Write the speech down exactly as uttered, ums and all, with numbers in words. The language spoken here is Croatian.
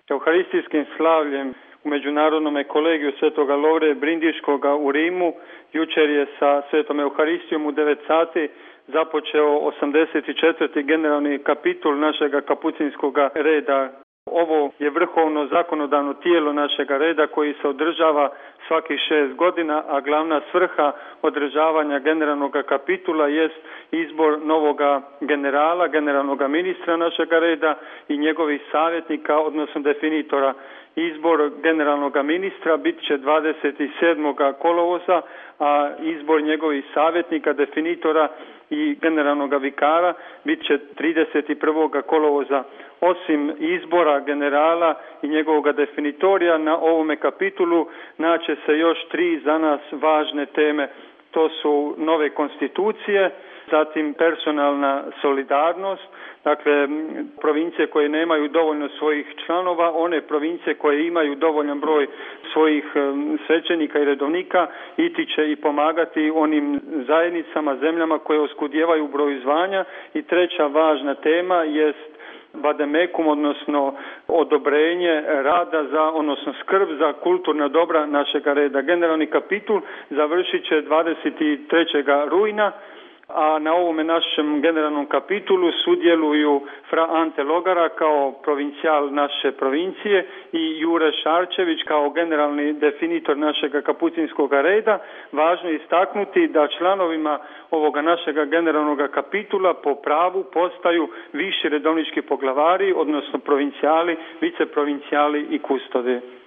Euharistijskim slavljem u Međunarodnom kolegiju Svetoga Lovre Brindiškoga u Rimu jučer je sa Svetom Euharistijom u devet sati započeo osamdeset četvrti generalni kapitul našega kapucinskog reda. Ovo je vrhovno zakonodavno tijelo našega reda koji se održava svakih šest godina, a glavna svrha održavanja generalnog kapitula jest izbor novoga generala, generalnog ministra našega reda i njegovih savjetnika, odnosno definitora. Izbor generalnog ministra bit će dvadeset sedmog kolovoza, a izbor njegovih savjetnika, definitora i generalnog vikara bit će trideset prvog kolovoza. Osim izbora generala i njegovog definitorija na ovome kapitulu naće se još tri za nas važne teme. To su nove konstitucije, zatim personalna solidarnost, dakle provincije koje nemaju dovoljno svojih članova, one provincije koje imaju dovoljan broj svojih svećenika i redovnika iti će i pomagati onim zajednicama, zemljama koje oskudijevaju u broju zvanja. I treća važna tema jest vademekum, odnosno odobrenje rada za, odnosno skrb za kulturna dobra našega reda. Generalni kapitul završit će dvadeset trećeg rujna, a na ovome našem generalnom kapitulu sudjeluju fra Ante Logara kao provincijal naše provincije i Jure Šarčević kao generalni definitor našega kapucinskog reda. Važno je istaknuti da članovima ovoga našega generalnog kapitula po pravu postaju viši redovnički poglavari, odnosno provincijali, viceprovincijali i kustode.